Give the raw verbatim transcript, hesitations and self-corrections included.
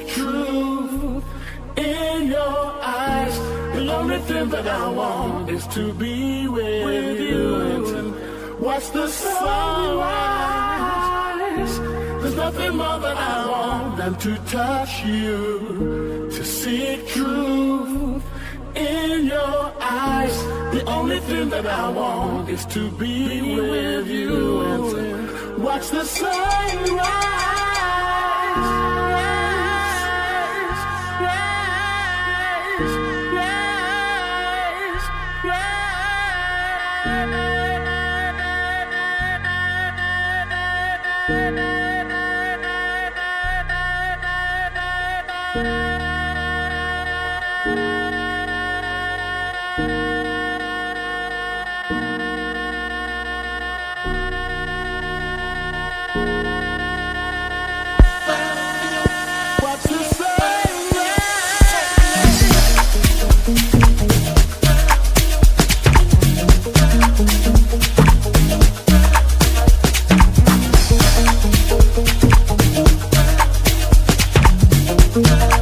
truth in your eyes. The only thing that I want is to be with you and watch the sunrise. There's nothing more that I want than to touch you, to see truth in your eyes. The only thing that I want is to be with you and watch the sunrise. We'll be right back.